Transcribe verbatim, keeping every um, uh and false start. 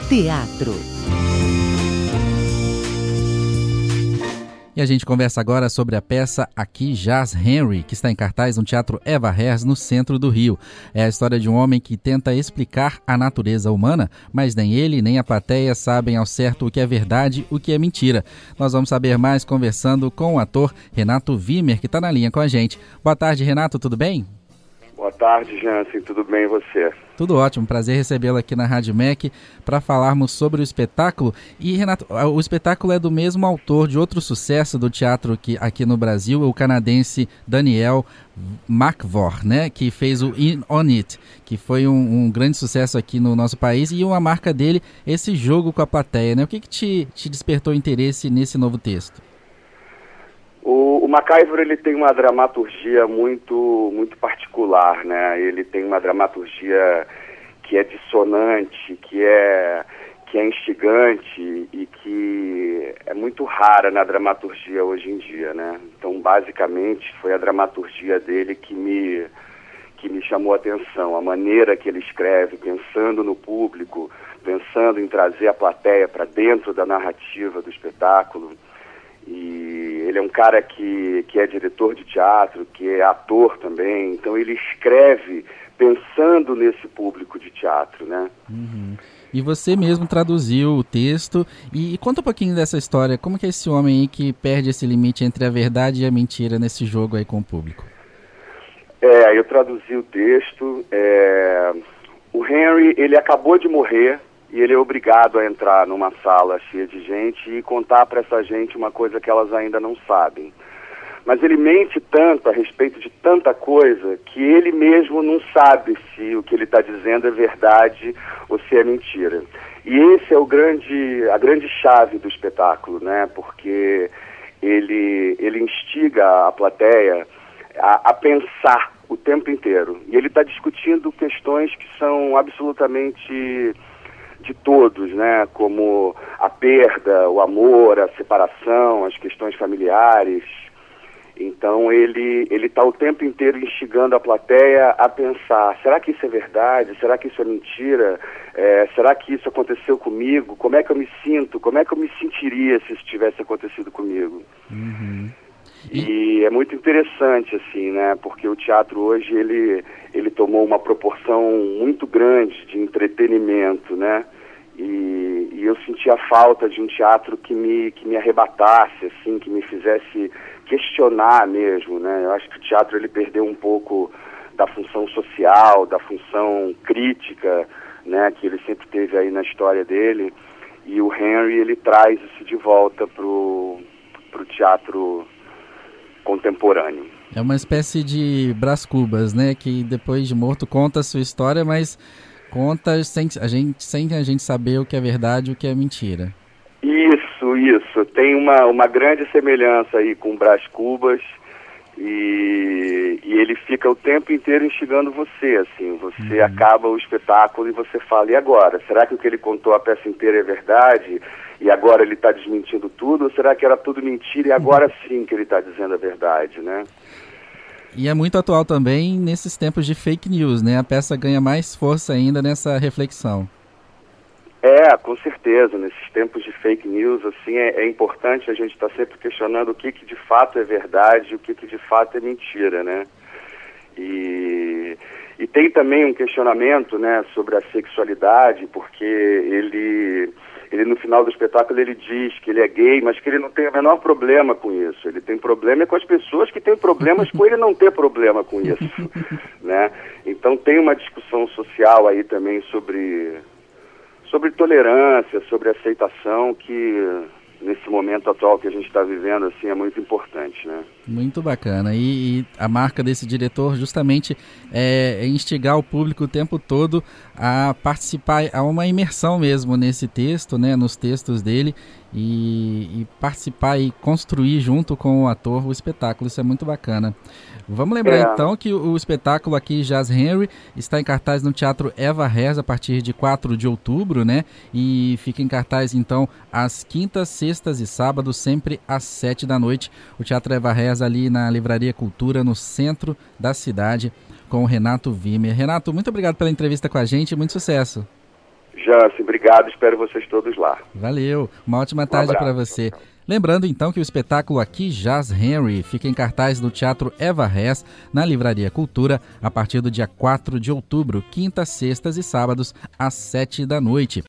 Teatro. E a gente conversa agora sobre a peça Aqui Jaz Henry, que está em cartaz no Teatro Eva Herz, no centro do Rio. É a história de um homem que tenta explicar a natureza humana, mas nem ele nem a plateia sabem ao certo o que é verdade e o que é mentira. Nós vamos saber mais conversando com o ator Renato Wimmer, que está na linha com a gente. Boa tarde, Renato, tudo bem? Boa tarde, Jansen, tudo bem e você? Tudo ótimo, prazer recebê-lo aqui na Rádio M E C para falarmos sobre o espetáculo. E, Renato, o espetáculo é do mesmo autor de outro sucesso do teatro aqui, aqui no Brasil, o canadense Daniel McVor, né, que fez o In On It, que foi um, um grande sucesso aqui no nosso país, e uma marca dele, esse jogo com a plateia, né? O que, que te, te despertou interesse nesse novo texto? O, o McIvor, ele tem uma dramaturgia muito, muito particular, né? Ele tem uma dramaturgia que é dissonante, que é, que é instigante e que é muito rara na dramaturgia hoje em dia, né? Então, basicamente, foi a dramaturgia dele que me, que me chamou a atenção. A maneira que ele escreve, pensando no público, pensando em trazer a plateia para dentro da narrativa do espetáculo. E ele é um cara que, que é diretor de teatro, que é ator também, então ele escreve pensando nesse público de teatro, né? Uhum. E você mesmo traduziu o texto, e, e conta um pouquinho dessa história, como que é esse homem aí que perde esse limite entre a verdade e a mentira nesse jogo aí com o público? É, eu traduzi o texto, é... o Henry, ele acabou de morrer, e ele é obrigado a entrar numa sala cheia de gente e contar para essa gente uma coisa que elas ainda não sabem. Mas ele mente tanto a respeito de tanta coisa que ele mesmo não sabe se o que ele está dizendo é verdade ou se é mentira. E esse é o grande, a grande chave do espetáculo, né? Porque ele, ele instiga a plateia a, a pensar o tempo inteiro. E ele está discutindo questões que são absolutamente de todos, né, como a perda, o amor, a separação, as questões familiares. Então ele ele está o tempo inteiro instigando a plateia a pensar, será que isso é verdade? Será que isso é mentira? É, será que isso aconteceu comigo? Como é que eu me sinto? Como é que eu me sentiria se isso tivesse acontecido comigo? Uhum. E é muito interessante, assim, né, porque o teatro hoje, ele, ele tomou uma proporção muito grande de entretenimento, né, e, e eu sentia falta de um teatro que me, que me arrebatasse, assim, que me fizesse questionar mesmo, né. Eu acho que o teatro, ele perdeu um pouco da função social, da função crítica, né, que ele sempre teve aí na história dele, e o Henry, ele traz isso de volta pro, pro teatro contemporâneo. É uma espécie de Brás Cubas, né? Que depois de morto conta a sua história, mas conta sem a gente, sem a gente saber o que é verdade e o que é mentira. Isso, isso. Tem uma, uma grande semelhança aí com Brás Cubas e, e ele fica o tempo inteiro instigando você, assim. Você uhum. acaba o espetáculo e você fala, e agora? Será que o que ele contou a peça inteira é verdade? E agora ele está desmentindo tudo? Ou será que era tudo mentira e agora sim que ele está dizendo a verdade, né? E é muito atual também nesses tempos de fake news, né? A peça ganha mais força ainda nessa reflexão. É, com certeza. Nesses tempos de fake news, assim, é, é importante a gente estar tá sempre questionando o que, que de fato é verdade e o que, que de fato é mentira, né? E... E tem também um questionamento, né, sobre a sexualidade, porque ele, ele no final do espetáculo ele diz que ele é gay, mas que ele não tem o menor problema com isso. Ele tem problema com as pessoas que têm problemas com ele não ter problema com isso, né? Então tem uma discussão social aí também sobre, sobre tolerância, sobre aceitação, que nesse momento atual que a gente está vivendo, assim, é muito importante, né? Muito bacana. E, e a marca desse diretor justamente é instigar o público o tempo todo a participar, a uma imersão mesmo nesse texto, né, nos textos dele, e, e participar e construir junto com o ator o espetáculo. Isso é muito bacana. Vamos lembrar é. então que o, o espetáculo Aqui Jaz Henry está em cartaz no Teatro Eva Herz a partir de quatro de outubro, né? E fica em cartaz então às quintas, sextas e sábados, sempre às sete da noite. O Teatro Eva Herz ali na Livraria Cultura, no centro da cidade, com o Renato Wimmer. Renato, muito obrigado pela entrevista com a gente, muito sucesso. Jansen, obrigado, espero vocês todos lá. Valeu, uma ótima tarde para você. Lembrando então que o espetáculo Aqui Jaz Henry fica em cartaz no Teatro Eva Hess, na Livraria Cultura, a partir do dia quatro de outubro, quintas, sextas e sábados, às sete da noite.